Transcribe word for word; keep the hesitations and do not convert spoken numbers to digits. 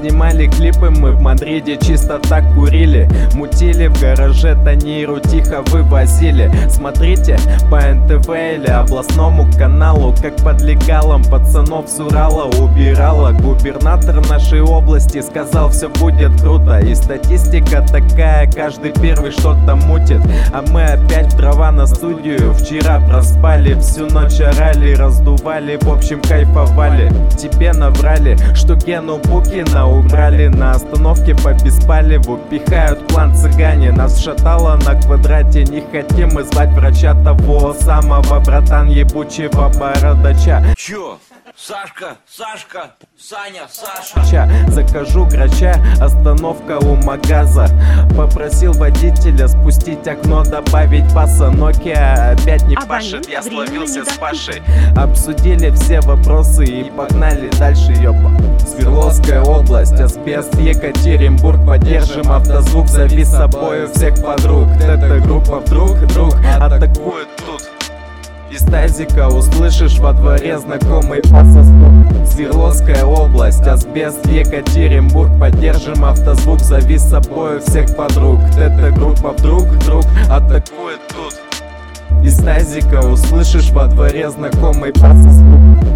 Снимали клипы мы в Мадриде, чисто так курили. Мутили в гараже, тониру тихо вывозили. Смотрите по эн тэ вэ или областному каналу, как под легалом пацанов с Урала убирала. Губернатор нашей области сказал, все будет круто. И статистика такая, каждый первый что-то мутит. А мы опять в дрова на студию. Вчера проспали, всю ночь орали, раздували, в общем кайфовали. Тебе наврали, что Гену Букина убрали. На остановке по Беспалеву пихают план цыгане. Нас шатало на квадрате, не хотим мы звать врача того самого, братан ебучего бородача. Чё? Сашка, Сашка, Саня, Саша. Ча, закажу грача, остановка у магаза. Попросил водителя спустить окно, добавить баса. Nokia опять не пашет, я словился с Пашей. Обсудили все вопросы и погнали дальше, ёпа. Свердловская область, асбест, Екатеринбург. Поддержим автозвук, зови с собой всех подруг. Это группа вдруг, друг атакует тут. Из тазика услышишь во дворе знакомый пасостук. Свердловская область, асбест, Екатеринбург. Поддержим автозвук, зови с собой всех подруг. Это группа вдруг, друг атакует тут. Из тазика услышишь во дворе знакомый пасостук.